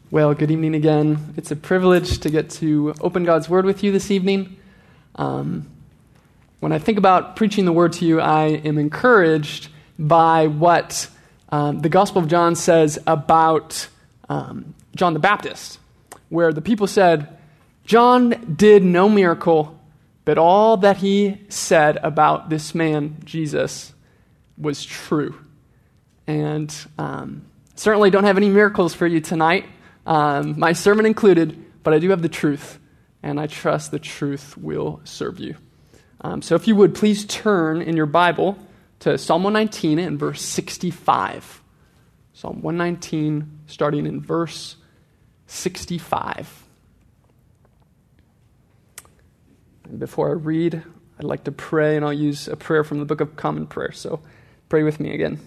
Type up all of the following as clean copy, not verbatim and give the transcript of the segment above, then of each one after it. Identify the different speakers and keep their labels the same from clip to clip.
Speaker 1: Well, good evening again. It's a privilege to get to open God's Word with you this evening. When I think about preaching the Word to you, I am encouraged by what the Gospel of John says about John the Baptist, where the people said, John did no miracle, but all that he said about this man, Jesus, was true. And certainly don't have any miracles for you tonight. My sermon included, but I do have the truth, and I trust the truth will serve you. So if you would, please turn in your Bible to Psalm 119 and verse 65. Psalm 119, starting in verse 65. And before I read, I'd like to pray, and I'll use a prayer from the Book of Common Prayer. So pray with me again.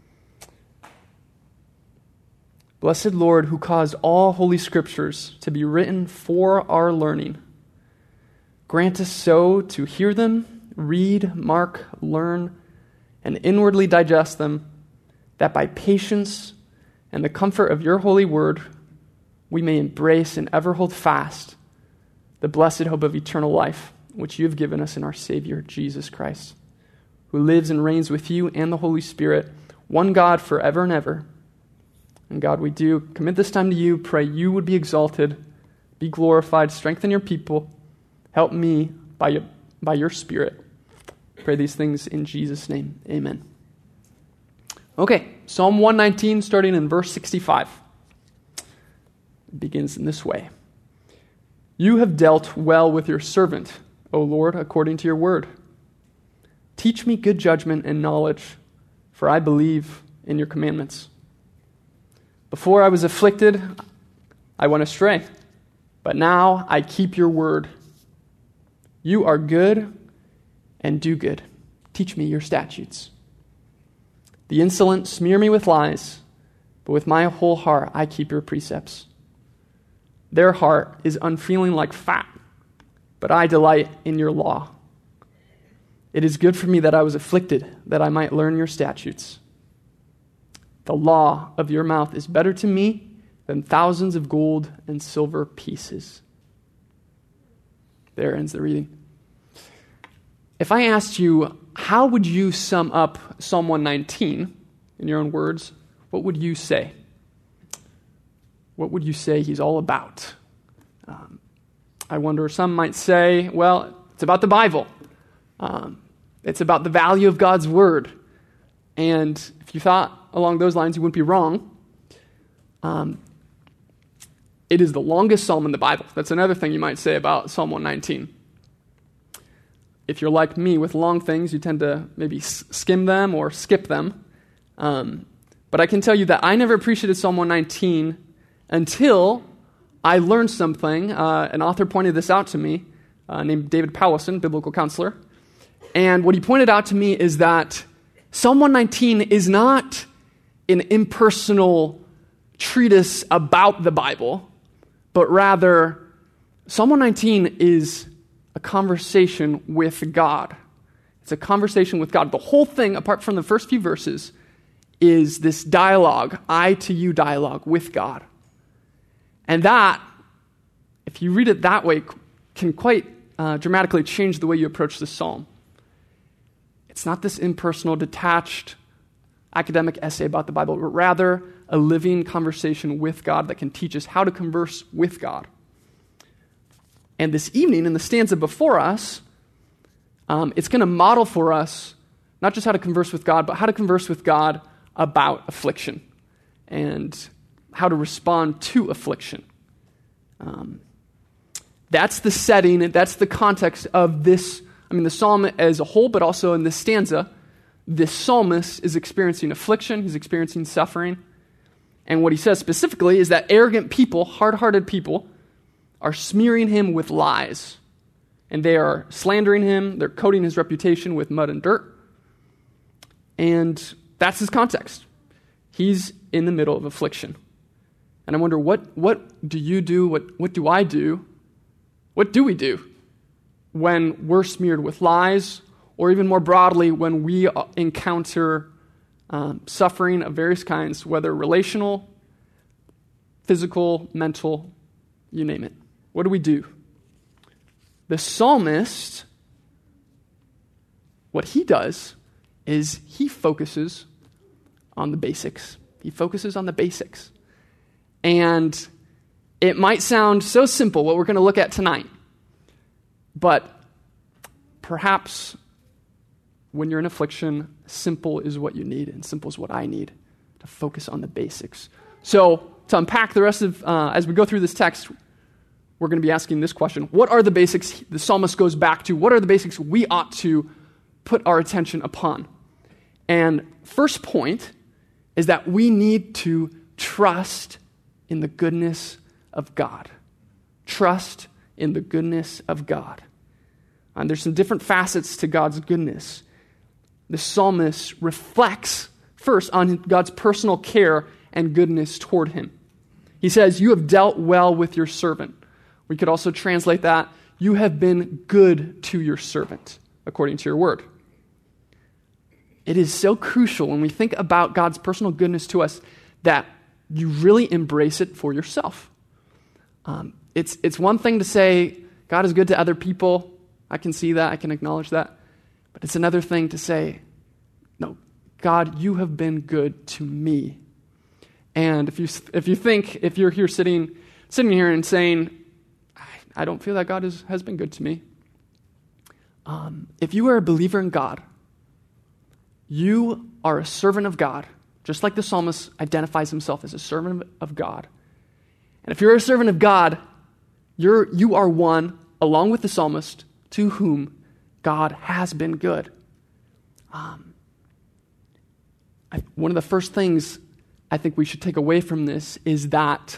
Speaker 1: Blessed Lord, who caused all holy scriptures to be written for our learning, grant us so to hear them, read, mark, learn, and inwardly digest them, that by patience and the comfort of your holy word, we may embrace and ever hold fast the blessed hope of eternal life, which you have given us in our Savior, Jesus Christ, who lives and reigns with you and the Holy Spirit, one God forever and ever. And God, we do commit this time to you, pray you would be exalted, be glorified, strengthen your people, help me by your Spirit. Pray these things in Jesus' name, amen. Okay, Psalm 119, starting in verse 65. It begins in this way. You have dealt well with your servant, O Lord, according to your word. Teach me good judgment and knowledge, for I believe in your commandments. Before I was afflicted, I went astray, but now I keep your word. You are good and do good. Teach me your statutes. The insolent smear me with lies, but with my whole heart I keep your precepts. Their heart is unfeeling like fat, but I delight in your law. It is good for me that I was afflicted, that I might learn your statutes. The law of your mouth is better to me than thousands of gold and silver pieces. There ends the reading. If I asked you, how would you sum up Psalm 119 in your own words, what would you say? What would you say he's all about? I wonder, some might say, well, it's about the Bible. It's about the value of God's word. And if you thought along those lines, you wouldn't be wrong. It is the longest psalm in the Bible. That's another thing you might say about Psalm 119. If you're like me with long things, you tend to maybe skim them or skip them. But I can tell you that I never appreciated Psalm 119 until I learned something. An author pointed this out to me, named David Powlison, biblical counselor. And what he pointed out to me is that Psalm 119 is not an impersonal treatise about the Bible, but rather Psalm 119 is a conversation with God. It's a conversation with God. The whole thing, apart from the first few verses, is this dialogue, I to you dialogue with God. And that, if you read it that way, can quite dramatically change the way you approach the psalm. It's not this impersonal, detached, academic essay about the Bible, but rather a living conversation with God that can teach us how to converse with God. And this evening, in the stanza before us, it's going to model for us not just how to converse with God, but how to converse with God about affliction and how to respond to affliction. That's the setting, that's the context of this. The psalm as a whole, but also in this stanza, this psalmist is experiencing affliction, he's experiencing suffering. And what he says specifically is that arrogant people, hard-hearted people, are smearing him with lies. And they are slandering him, they're coating his reputation with mud and dirt. And that's his context. He's in the middle of affliction. And I wonder, what do you do, what do I do, what do we do when we're smeared with lies, or even more broadly, when we encounter suffering of various kinds, whether relational, physical, mental, you name it. What do? The psalmist, what he does is he focuses on the basics. He focuses on the basics. And it might sound so simple, what we're going to look at tonight. But perhaps when you're in affliction, simple is what you need, and simple is what I need, to focus on the basics. So to unpack the rest of, as we go through this text, we're going to be asking this question. What are the basics the psalmist goes back to? What are the basics we ought to put our attention upon? And first point is that we need to trust in the goodness of God. Trust in the goodness of God. And there's some different facets to God's goodness. The psalmist reflects first on God's personal care and goodness toward him. He says, "You have dealt well with your servant." We could also translate that, "You have been good to your servant, according to your word." It is so crucial when we think about God's personal goodness to us that you really embrace it for yourself. It's one thing to say, God is good to other people. I can see that. I can acknowledge that. But it's another thing to say, no, God, you have been good to me. And if you're here sitting here and saying, I don't feel that God has been good to me. If you are a believer in God, you are a servant of God, just like the psalmist identifies himself as a servant of God. And if you're a servant of God, you are one, along with the psalmist, to whom God has been good. One of the first things I think we should take away from this is that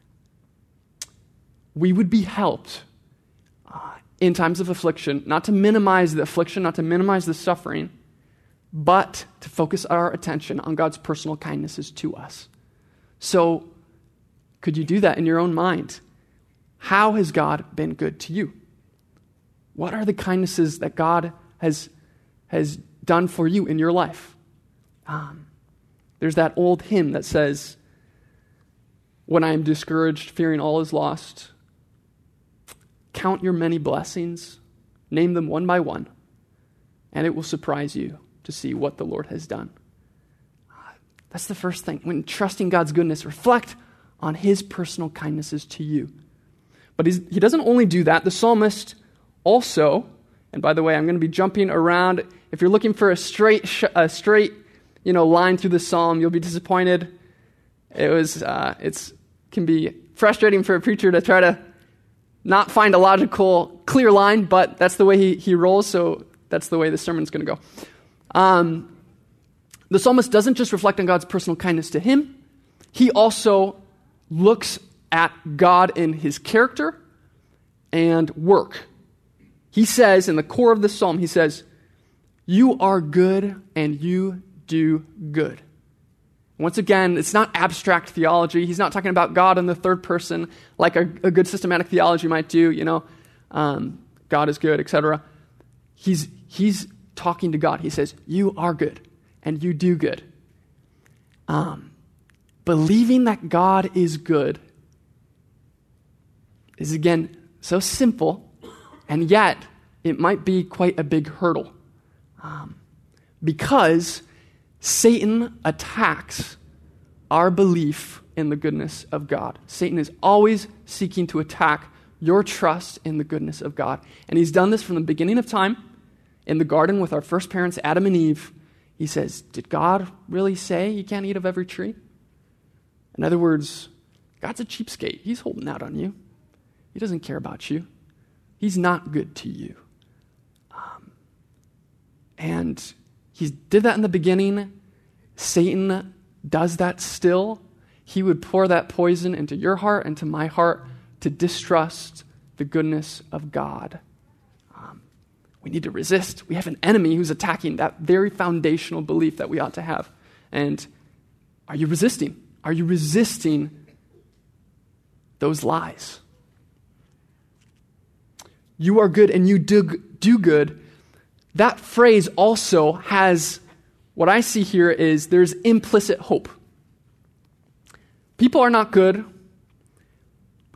Speaker 1: we would be helped in times of affliction, not to minimize the affliction, not to minimize the suffering, but to focus our attention on God's personal kindnesses to us. So, could you do that in your own mind? How has God been good to you? What are the kindnesses that God has done for you in your life? There's that old hymn that says, "When I am discouraged, fearing all is lost, count your many blessings, name them one by one, and it will surprise you to see what the Lord has done." That's the first thing. When trusting God's goodness, reflect on his personal kindnesses to you. But he doesn't only do that. The psalmist also, and by the way, I'm going to be jumping around. If you're looking for a straight line through the psalm, you'll be disappointed. It can be frustrating for a preacher to try to not find a logical, clear line, but that's the way he rolls, so that's the way the sermon's going to go. The psalmist doesn't just reflect on God's personal kindness to him, he also looks at God in his character and work. He says, in the core of the psalm, he says, "You are good and you do good." Once again, it's not abstract theology. He's not talking about God in the third person like a good systematic theology might do, God is good, etc. He's talking to God. He says, "You are good and you do good." Believing that God is good is, again, so simple, and yet it might be quite a big hurdle. Because Satan attacks our belief in the goodness of God. Satan is always seeking to attack your trust in the goodness of God. And he's done this from the beginning of time. In the garden with our first parents, Adam and Eve, he says, did God really say you can't eat of every tree? In other words, God's a cheapskate. He's holding out on you. He doesn't care about you. He's not good to you. And he did that in the beginning. Satan does that still. He would pour that poison into your heart and to my heart to distrust the goodness of God. We need to resist. We have an enemy who's attacking that very foundational belief that we ought to have. And are you resisting? Are you resisting those lies? You are good and you do good. That phrase also has, what I see here is there's implicit hope. People are not good.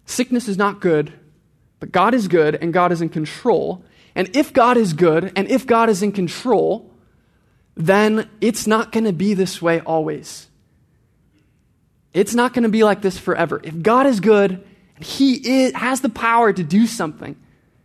Speaker 1: Sickness is not good, but God is good and God is in control. And if God is good and if God is in control, then it's not going to be this way always. It's not going to be like this forever. If God is good and He has the power to do something,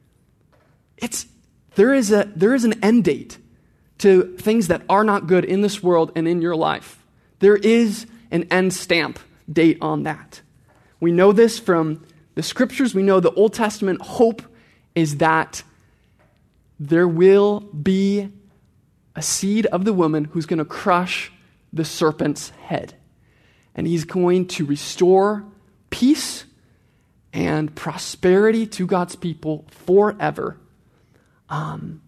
Speaker 1: there is an end date to things that are not good in this world and in your life. There is an end stamp date on that. We know this from the Scriptures. We know the Old Testament hope is that there will be a seed of the woman who's going to crush the serpent's head. And he's going to restore peace and prosperity to God's people forever. Can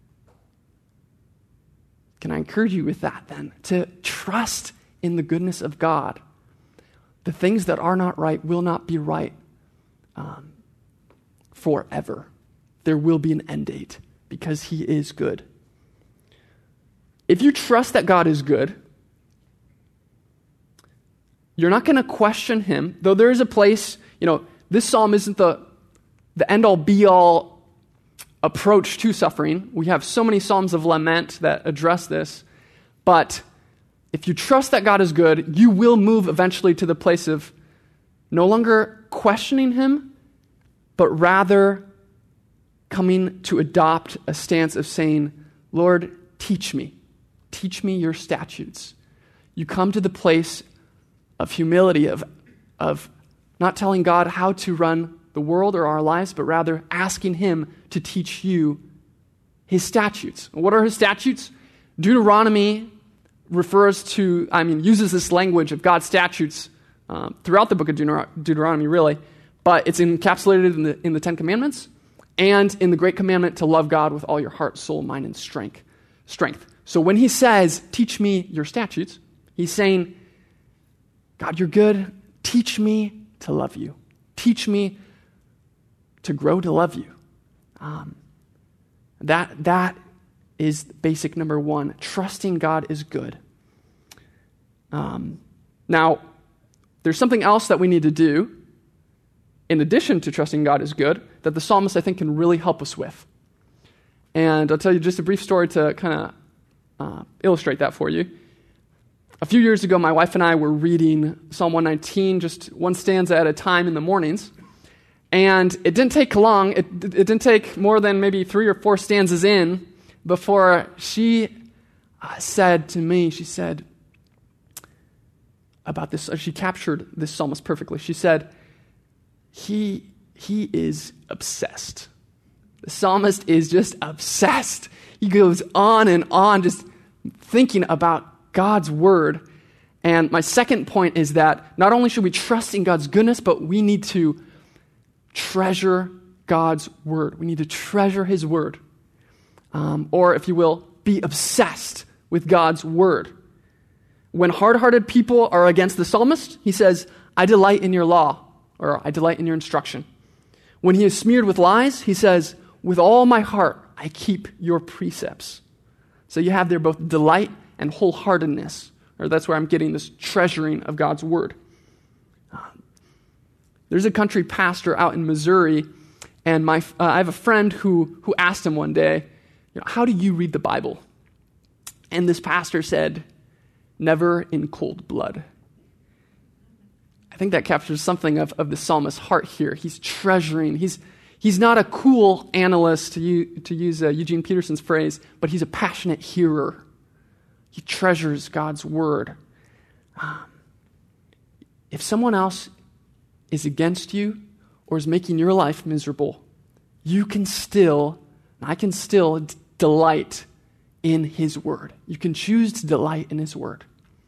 Speaker 1: I encourage you with that then? To trust in the goodness of God. The things that are not right will not be right forever. There will be an end date because He is good. If you trust that God is good, you're not going to question Him, though there is a place, this psalm isn't the end-all, be-all approach to suffering. We have so many psalms of lament that address this, but if you trust that God is good, you will move eventually to the place of no longer questioning Him, but rather coming to adopt a stance of saying, Lord, teach me your statutes. You come to the place of humility, of not telling God how to run the world or our lives, but rather asking Him to teach you His statutes. What are His statutes? Deuteronomy uses this language of God's statutes throughout the book of Deuteronomy, really, but it's encapsulated in the Ten Commandments and in the Great Commandment to love God with all your heart, soul, mind, and strength. So when He says, teach me your statutes, He's saying, God, you're good. Teach me to love you. Teach me to grow to love you. That is basic number one. Trusting God is good. Now, there's something else that we need to do in addition to trusting God is good that the psalmist, I think, can really help us with. And I'll tell you just a brief story to kind of illustrate that for you. A few years ago, my wife and I were reading Psalm 119, just one stanza at a time in the mornings. And it didn't take long. It didn't take more than maybe 3 or 4 stanzas in before she said to me, she said about this, she captured this psalmist perfectly. She said, he is obsessed. The psalmist is just obsessed. He goes on and on just thinking about God's word. And my second point is that not only should we trust in God's goodness, but we need to treasure God's word. We need to treasure His word. Or, if you will, be obsessed with God's word. When hard-hearted people are against the psalmist, he says, I delight in your law, or I delight in your instruction. When he is smeared with lies, he says, with all my heart, I keep your precepts. So you have there both delight and wholeheartedness, or that's where I'm getting this treasuring of God's word. There's a country pastor out in Missouri, and I have a friend who asked him one day, how do you read the Bible? And this pastor said, never in cold blood. I think that captures something of the psalmist's heart here. He's treasuring. He's not a cool analyst, to use Eugene Peterson's phrase, but he's a passionate hearer. He treasures God's word. If someone else is against you or is making your life miserable, I can still delight in His word. You can choose to delight in His word.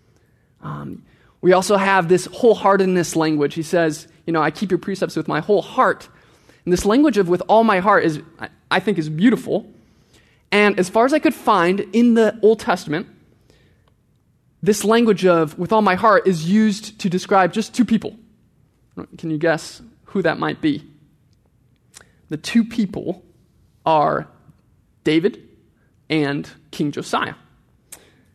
Speaker 1: We also have this wholeheartedness language. He says, I keep your precepts with my whole heart. And this language of with all my heart I think is beautiful. And as far as I could find in the Old Testament, this language of with all my heart is used to describe just 2 people. Can you guess who that might be? The 2 people are David and King Josiah.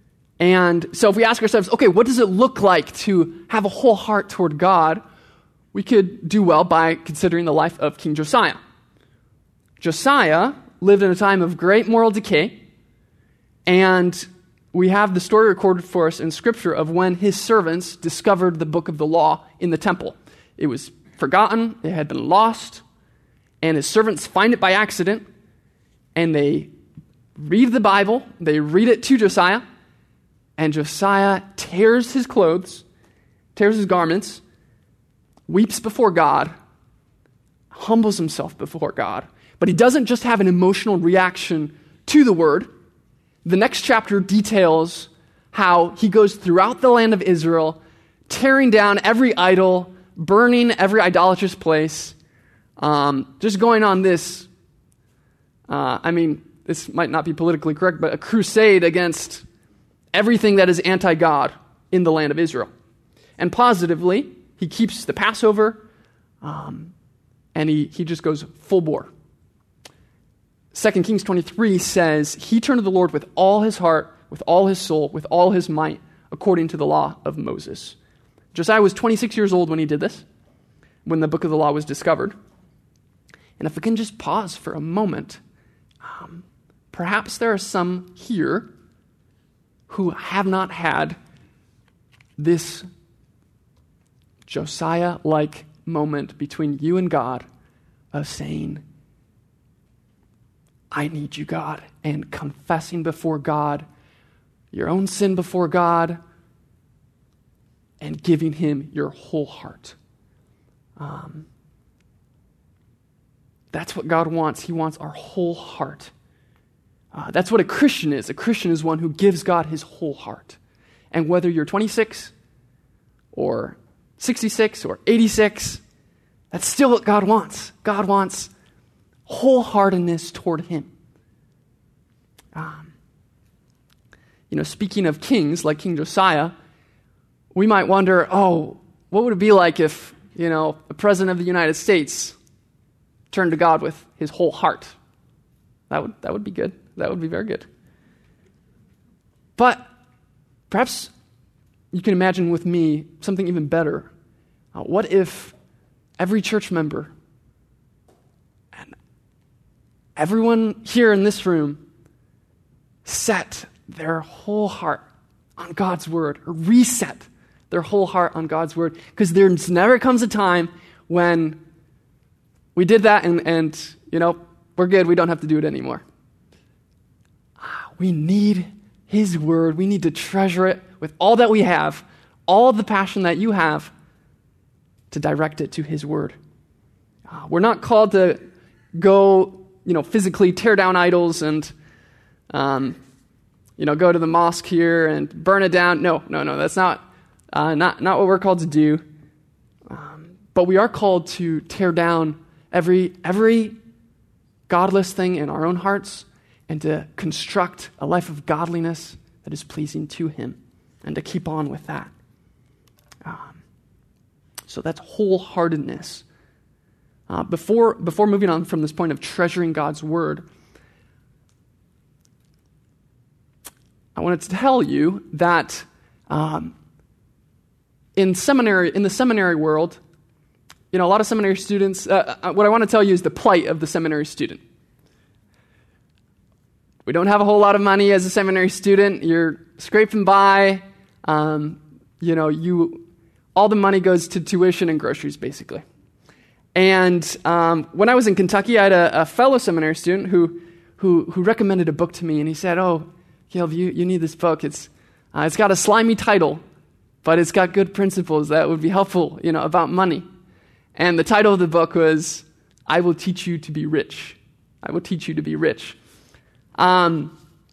Speaker 1: And so if we ask ourselves, okay, what does it look like to have a whole heart toward God? we could do well by considering the life of King Josiah. Josiah lived in a time of great moral decay, and we have the story recorded for us in Scripture of when his servants discovered the book of the law in the temple. It was forgotten, it had been lost, and his servants find it by accident, and they read the Bible, they read it to Josiah, and Josiah tears his clothes, tears his garments, weeps before God, humbles himself before God. But he doesn't just have an emotional reaction to the word. The next chapter details how he goes throughout the land of Israel, tearing down every idol, burning every idolatrous place, just going on this, this might not be politically correct, but a crusade against everything that is anti-God in the land of Israel. And positively, he keeps the Passover, and he just goes full bore. 2 Kings 23 says, he turned to the Lord with all his heart, with all his soul, with all his might, according to the law of Moses. Josiah was 26 years old when he did this, when the book of the law was discovered. And if we can just pause for a moment, perhaps there are some here who have not had this Josiah-like moment between you and God of saying, I need you, God, and confessing before God your own sin before God and giving him your whole heart. That's what God wants. He wants our whole heart. That's what a Christian is. A Christian is one who gives God his whole heart. And whether you're 26 or 66 or 86, that's still what God wants. God wants wholeheartedness toward him. Speaking of kings, like King Josiah, we might wonder, what would it be like if, the president of the United States turned to God with his whole heart? That would be good. That would be very good. But perhaps you can imagine with me something even better. What if every church member and everyone here in this room set their whole heart on God's word, or reset their whole heart on God's word? Because there never comes a time when we did that and we're good, we don't have to do it anymore. We need his word. We need to treasure it with all that we have, all the passion that you have, to direct it to his word. We're not called to go, physically tear down idols and, go to the mosque here and burn it down. No, that's not what we're called to do. But we are called to tear down every godless thing in our own hearts and to construct a life of godliness that is pleasing to him and to keep on with that. So that's wholeheartedness. Before moving on from this point of treasuring God's word, I wanted to tell you that in the seminary world, a lot of seminary students, what I want to tell you is the plight of the seminary student. We don't have a whole lot of money as a seminary student. You're scraping by. All the money goes to tuition and groceries, basically. And when I was in Kentucky, I had a fellow seminary student who recommended a book to me, and he said, Caleb, you need this book. It's got a slimy title, but it's got good principles that would be helpful, about money. And the title of the book was, I Will Teach You to Be Rich. I Will Teach You to Be Rich. And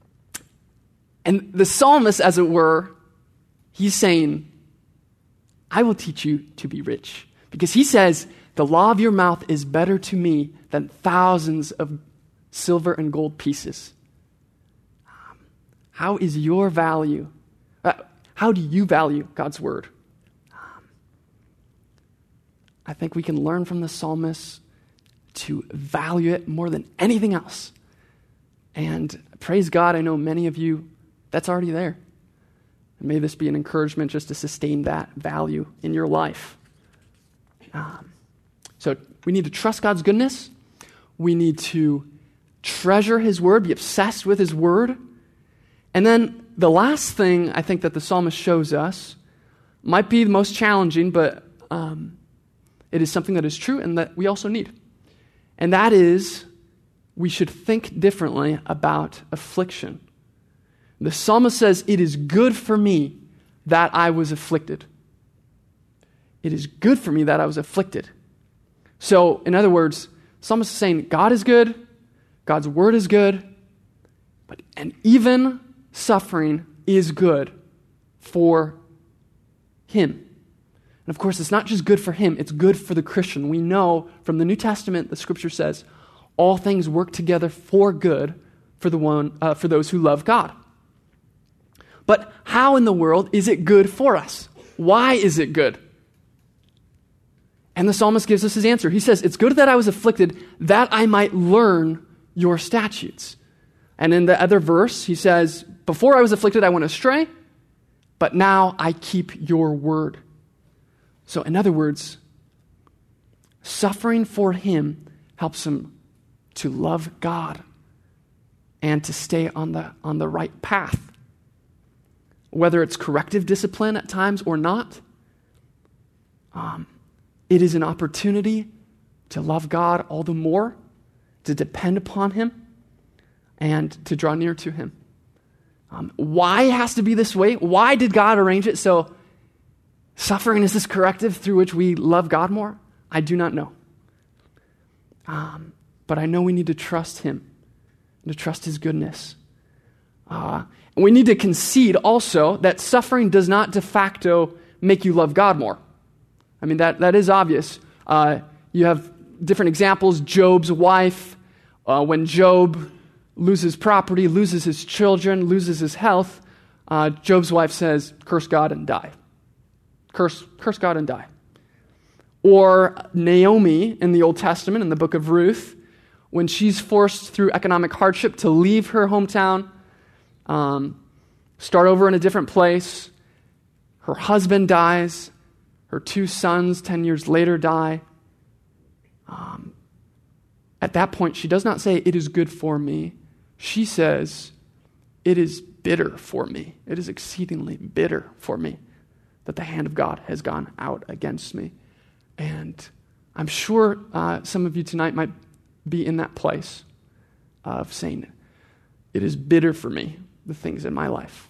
Speaker 1: the psalmist, as it were, he's saying, I will teach you to be rich. Because he says, the law of your mouth is better to me than thousands of silver and gold pieces. How is your value? How do you value God's word? I think we can learn from the psalmist to value it more than anything else. And praise God, I know many of you, that's already there. And may this be an encouragement just to sustain that value in your life. So we need to trust God's goodness. We need to treasure his word, be obsessed with his word. And then the last thing I think that the psalmist shows us might be the most challenging, but it is something that is true and that we also need. And that is, we should think differently about affliction. The psalmist says, it is good for me that I was afflicted. It is good for me that I was afflicted. So, in other words, the psalmist is saying, God is good, God's word is good, and even suffering is good for him. And of course, it's not just good for him, it's good for the Christian. We know from the New Testament, the scripture says, all things work together for good for those who love God. But how in the world is it good for us? Why is it good? And the psalmist gives us his answer. He says, it's good that I was afflicted, that I might learn your statutes. And in the other verse, he says, before I was afflicted, I went astray, but now I keep your word. So in other words, suffering for him helps him to love God and to stay on the right path. Whether it's corrective discipline at times or not, it is an opportunity to love God all the more, to depend upon him, and to draw near to him. Why it has to be this way? Why did God arrange it so suffering is this corrective through which we love God more? I do not know. But I know we need to trust him, to trust his goodness. And we need to concede also that suffering does not de facto make you love God more. I mean, that is obvious. You have different examples. Job's wife, when Job loses property, loses his children, loses his health, Job's wife says, curse God and die. Curse God and die. Or Naomi in the Old Testament, in the book of Ruth, when she's forced through economic hardship to leave her hometown, start over in a different place. Her husband dies. Her 2 sons 10 years later die. At that point, she does not say, it is good for me. She says, it is bitter for me. It is exceedingly bitter for me that the hand of God has gone out against me. And I'm sure some of you tonight might be in that place of saying, it is bitter for me, the things in my life.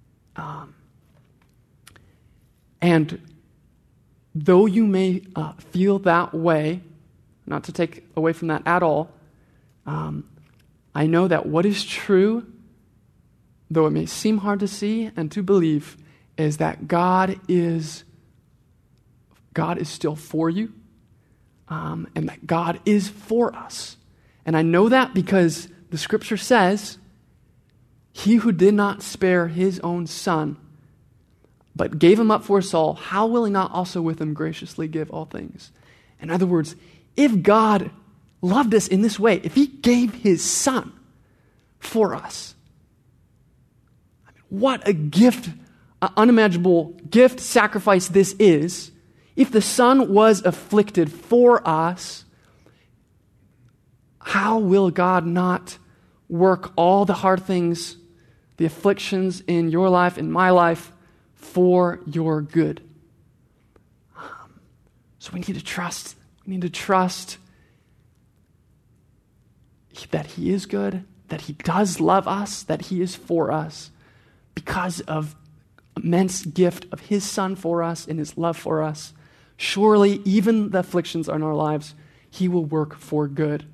Speaker 1: And though you may feel that way, not to take away from that at all, I know that what is true, though it may seem hard to see and to believe, is that God is still for you, and that God is for us. And I know that because the scripture says, he who did not spare his own son, but gave him up for us all, how will he not also with him graciously give all things? In other words, if God loved us in this way, if he gave his son for us, I mean, what a gift, an unimaginable gift, sacrifice this is. If the son was afflicted for us, how will God not work all the hard things, the afflictions in your life, in my life, for your good? So we need to trust. We need to trust that he is good, that he does love us, that he is for us because of immense gift of his son for us and his love for us. Surely, even the afflictions in our lives, he will work for good.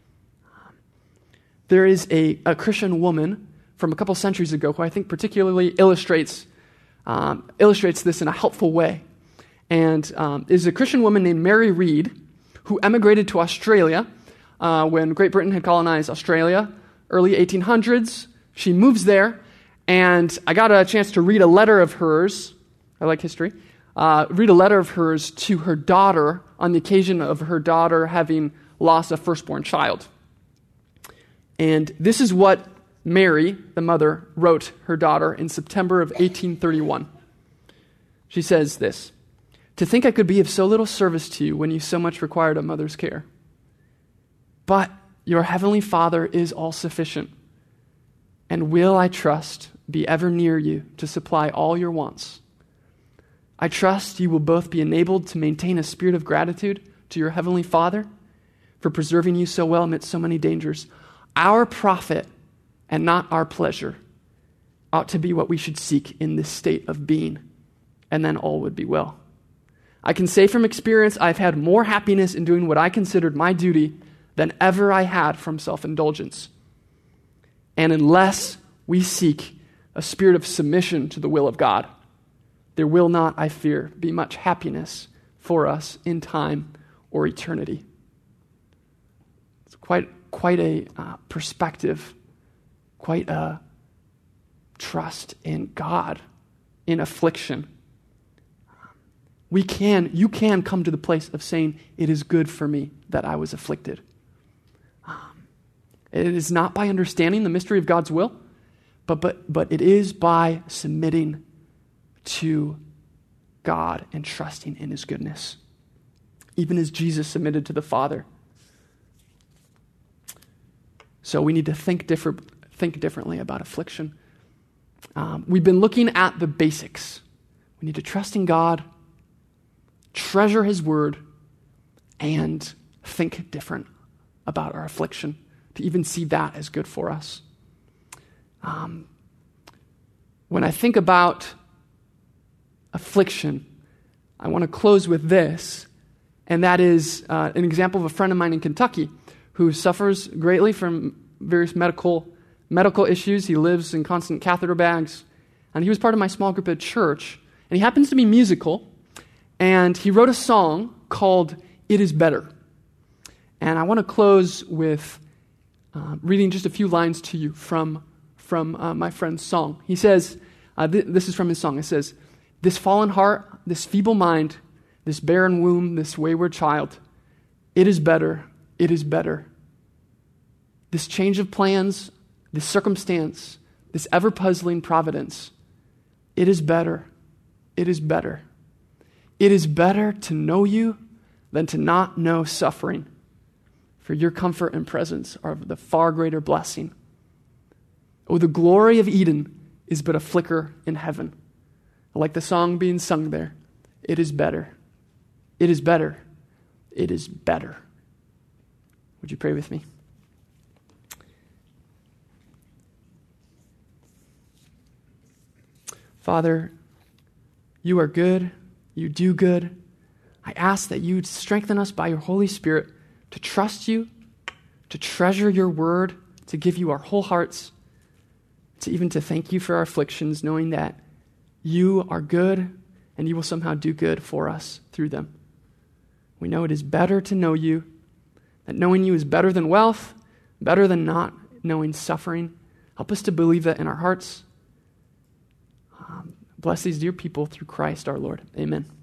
Speaker 1: There is a Christian woman from a couple centuries ago who I think particularly illustrates this in a helpful way. And is a Christian woman named Mary Read, who emigrated to Australia when Great Britain had colonized Australia, early 1800s. She moves there, and I got a chance to read a letter of hers. I like history. Read a letter of hers to her daughter on the occasion of her daughter having lost a firstborn child. And this is what Mary, the mother, wrote her daughter in September of 1831. She says this: To think I could be of so little service to you when you so much required a mother's care. But your heavenly Father is all sufficient, and will, I trust, be ever near you to supply all your wants. I trust you will both be enabled to maintain a spirit of gratitude to your heavenly Father for preserving you so well amidst so many dangers. Our profit and not our pleasure ought to be what we should seek in this state of being, and then all would be well. I can say from experience I've had more happiness in doing what I considered my duty than ever I had from self-indulgence. And unless we seek a spirit of submission to the will of God, there will not, I fear, be much happiness for us in time or eternity. It's quite a perspective, quite a trust in God in affliction. You can come to the place of saying, it is good for me that I was afflicted. It is not by understanding the mystery of God's will, but it is by submitting to God and trusting in his goodness, even as Jesus submitted to the Father. So we need to think differently about affliction. We've been looking at the basics. We need to trust in God, treasure his word, and think different about our affliction, to even see that as good for us. When I think about affliction, I want to close with this, and that is an example of a friend of mine in Kentucky who suffers greatly from various medical issues. He lives in constant catheter bags, and he was part of my small group at church, and he happens to be musical, and he wrote a song called "It Is Better." And I want to close with reading just a few lines to you from my friend's song. He says, this is from his song. It says, "This fallen heart, this feeble mind, this barren womb, this wayward child, it is better, it is better. This change of plans, this circumstance, this ever-puzzling providence, it is better, it is better. It is better to know you than to not know suffering, for your comfort and presence are the far greater blessing. Oh, the glory of Eden is but a flicker in heaven." Like the song being sung there, it is better, it is better, it is better. Would you pray with me? Father, you are good, you do good. I ask that you would strengthen us by your Holy Spirit to trust you, to treasure your word, to give you our whole hearts, to thank you for our afflictions, knowing that you are good and you will somehow do good for us through them. We know it is better to know you, that knowing you is better than wealth, better than not knowing suffering. Help us to believe that in our hearts. Bless these dear people through Christ our Lord. Amen.